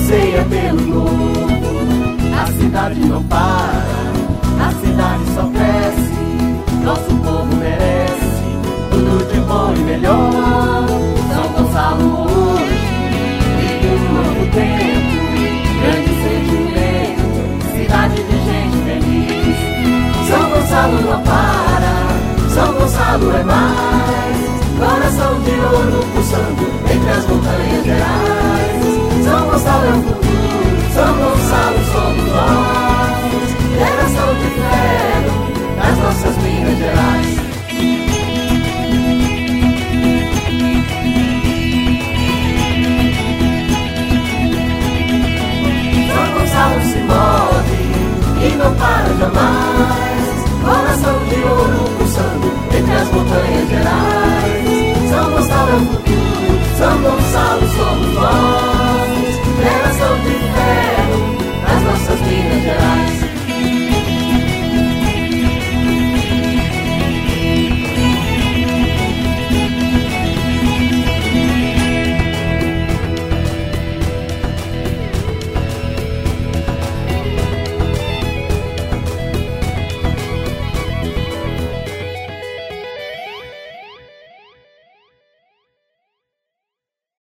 anseia pelo novo. A cidade não para, a cidade só cresce. Nosso povo merece tudo de bom e melhor. São Gonçalo hoje vive um novo tempo, grande sentimento, cidade de gente feliz. São Gonçalo não para, São Gonçalo é mais. Coração de ouro pulsando entre as montanhas gerais. São Gonçalo é o futuro, São Gonçalo somos nós.